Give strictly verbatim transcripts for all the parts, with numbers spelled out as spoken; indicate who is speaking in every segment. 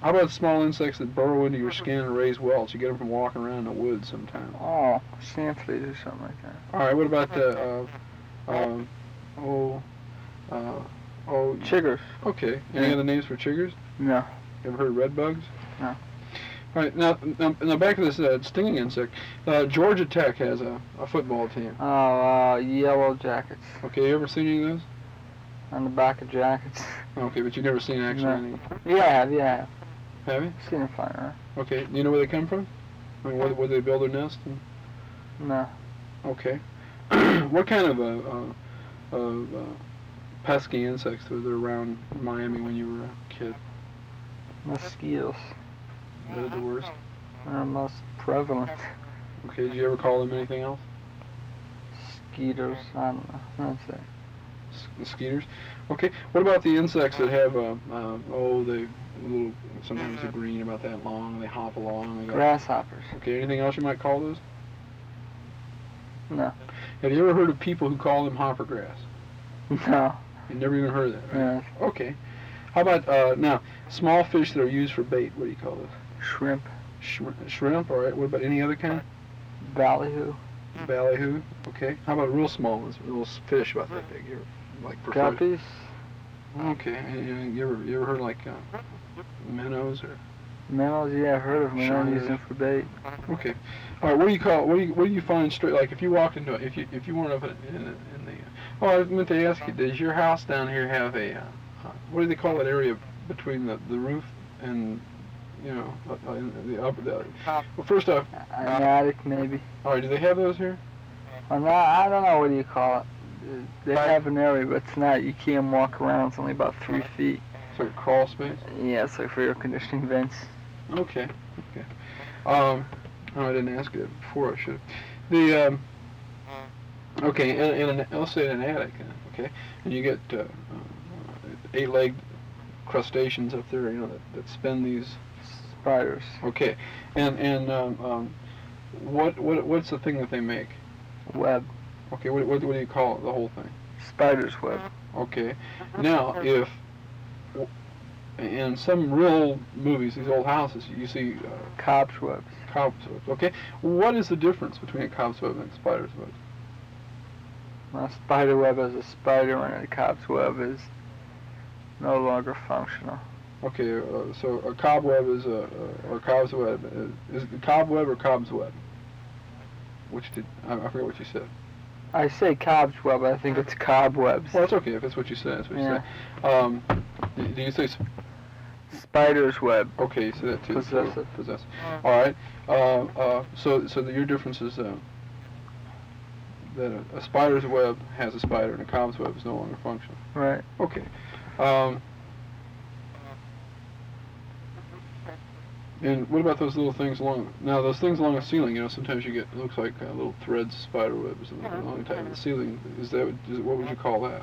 Speaker 1: How about small insects that burrow into your skin and raise welts? You get them from walking around in the woods sometimes.
Speaker 2: Oh, sand fleas or something like that.
Speaker 1: All right. What about the uh, um, oh, uh, oh,
Speaker 2: Chiggers.
Speaker 1: Okay. Any
Speaker 2: Yeah.
Speaker 1: other names for chiggers?
Speaker 2: No.
Speaker 1: You ever heard of red bugs?
Speaker 2: No.
Speaker 1: All right. Now, now, now back to this uh, stinging insect. Uh, Georgia Tech has a, a football team.
Speaker 2: Oh, uh, yellow jackets.
Speaker 1: Okay. You ever seen any of those?
Speaker 2: On the back of jackets.
Speaker 1: Okay, but you've never seen actually
Speaker 2: No.
Speaker 1: any.
Speaker 2: Yeah, I have, yeah, I have.
Speaker 1: Have you?
Speaker 2: Seen them flying around.
Speaker 1: Okay. Do you know where they come from? I mean, where, where they build their nest? And,
Speaker 2: No.
Speaker 1: okay. What kind of uh, uh, uh, uh, pesky insects were there around Miami when you were a kid?
Speaker 2: Mosquitoes.
Speaker 1: They're the worst.
Speaker 2: They're most prevalent.
Speaker 1: Okay. Did you ever call them anything else?
Speaker 2: Skeeters. I don't know. That's it.
Speaker 1: S- Mosquitoes. Okay. What about the insects that have uh, uh, oh they little sometimes they're green about that long. They hop along. They got,
Speaker 2: Grasshoppers.
Speaker 1: okay. Anything else you might call those?
Speaker 2: No.
Speaker 1: Have you ever heard of people who call them hoppergrass?
Speaker 2: No.
Speaker 1: You've never even heard of that, right?
Speaker 2: Yeah.
Speaker 1: Okay. How about uh, now small fish that are used for bait? What do you call those?
Speaker 2: Shrimp.
Speaker 1: Shrimp. Shrimp. All right. What about any other kind?
Speaker 2: Ballyhoo.
Speaker 1: Ballyhoo. Okay. How about real small ones? Little s- fish about that big. You ever, like prefer-
Speaker 2: Guppies.
Speaker 1: Okay. And, and you ever you ever heard like uh, minnows or?
Speaker 2: Minnows. Yeah, I've heard of them. I don't use them for bait.
Speaker 1: Okay. All right. What do you call? What do you what do you find straight? Like if you walked into if you if you weren't up in, in, in the. Oh, I meant to ask you. Does your house down here have a? Uh, uh, what do they call that area between the, the roof and you know uh, uh, the upper? The, well, first off.
Speaker 2: An attic, maybe.
Speaker 1: All right. Do they have those here?
Speaker 2: Well, no, I don't know. What do you call it? Uh, They have an area, but it's not. You can't walk around. It's only about three feet.
Speaker 1: It's like a crawl space.
Speaker 2: Yeah, it's like for air conditioning vents.
Speaker 1: Okay. Okay. Um, oh, I didn't ask you that before. I should have. The um, okay, in, in an, let's say in an attic, uh, okay, and you get uh, uh, eight-legged crustaceans up there, you know, that, that spin these.
Speaker 2: Spiders.
Speaker 1: Okay, and and um, um, what what what's the thing that they make?
Speaker 2: Web.
Speaker 1: Okay, what what, what do you call it, the whole thing?
Speaker 2: Spider's web.
Speaker 1: Okay, now if in some real movies, these old houses, you see uh,
Speaker 2: Cob's webs.
Speaker 1: cobwebs. Okay, what is the difference between a cobweb and a spider's web?
Speaker 2: A spider web is a spider, and a cob's web is no longer functional.
Speaker 1: Okay, uh, so a cobweb is a, a or cobweb is, is it cobweb or cob's web? Which did I, I forget what you said.
Speaker 2: I say cob's web, but I think it's cobwebs.
Speaker 1: Well, it's okay if it's what you said. That's what
Speaker 2: Yeah.
Speaker 1: you say. Um, do, do you say? Sp-
Speaker 2: Spider's web.
Speaker 1: okay, you say that too.
Speaker 2: Possessive.
Speaker 1: So, possessive. All right. Uh, uh, so so the, your difference is uh, that a, a spider's web has a spider and a cob's web is no longer functional.
Speaker 2: Right.
Speaker 1: Okay. Um, and what about those little things along? Now, those things along the ceiling, you know, sometimes you get it looks like uh, little threads, spider webs along the top of the ceiling. Is that is, what would you call that?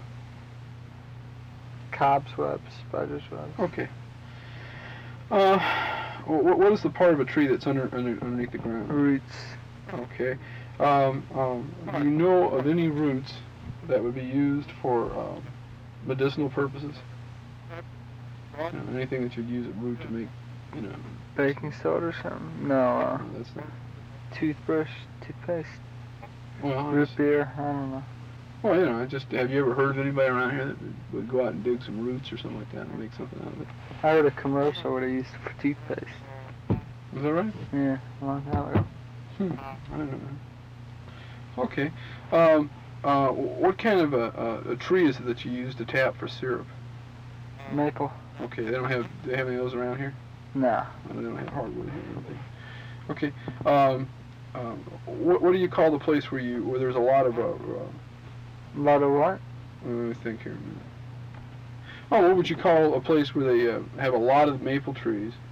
Speaker 2: Cob's webs. Spider's webs.
Speaker 1: Okay. Uh, what, what is the part of a tree that's under, under underneath the ground?
Speaker 2: Roots.
Speaker 1: Okay. Um, um, do you know of any roots that would be used for um, medicinal purposes? You know, anything that you'd use a root to make, you know.
Speaker 2: Baking soda or something? No. Uh,
Speaker 1: no, that's not.
Speaker 2: toothbrush. Toothpaste.
Speaker 1: Well, I
Speaker 2: Root
Speaker 1: just-
Speaker 2: beer. I don't know.
Speaker 1: well, you know, I just have you ever heard of anybody around here that would go out and dig some roots or something like that and make something out of it?
Speaker 2: I heard a commercial where they used it for toothpaste.
Speaker 1: Is that right?
Speaker 2: Yeah, a long time ago.
Speaker 1: Hmm. I don't know. Okay. Um, uh, what kind of a, a, a tree is it that you use to tap for syrup?
Speaker 2: Maple.
Speaker 1: Okay, they don't have do they have any of those around here?
Speaker 2: No.
Speaker 1: No, they don't have hardwood here. I don't think. Okay. Um, um, what, what do you call the place where you where there's a lot of uh, uh,
Speaker 2: A lot of what?
Speaker 1: let me think here a minute. Oh, what would you call a place where they uh, have a lot of maple trees